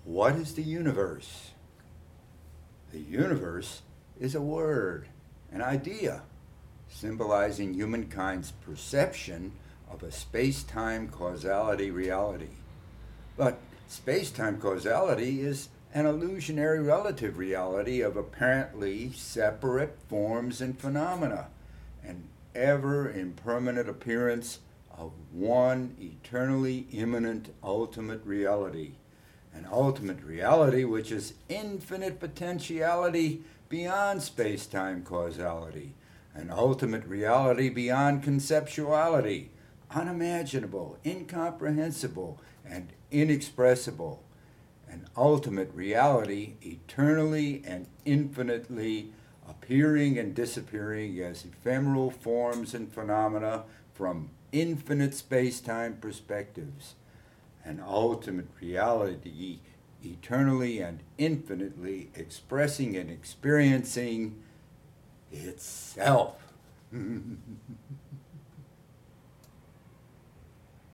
What is the universe? The universe is a word, an idea, symbolizing humankind's perception of a space time causality reality. But space time causality is an illusionary relative reality of apparently separate forms and phenomena, an ever impermanent appearance of one eternally immanent ultimate reality. An ultimate reality which is infinite potentiality beyond space time causality, an ultimate reality beyond conceptuality, unimaginable, incomprehensible, and inexpressible, an ultimate reality eternally and infinitely appearing and disappearing as ephemeral forms and phenomena from infinite space time perspectives, an ultimate reality eternally and infinitely expressing and experiencing itself.